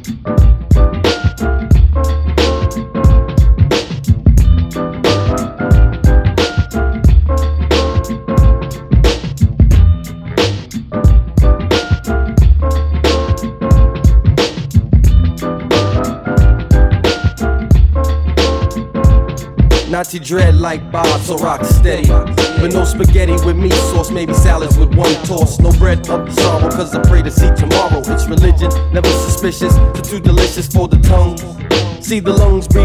Nazi dread like Bob, so rock steady. But no spaghetti with meat sauce, maybe salads with one toss. No bread of sorrow, cause I pray to see tomorrow. It's religion, never suspicious, too delicious for the tongue. See the lungs breathe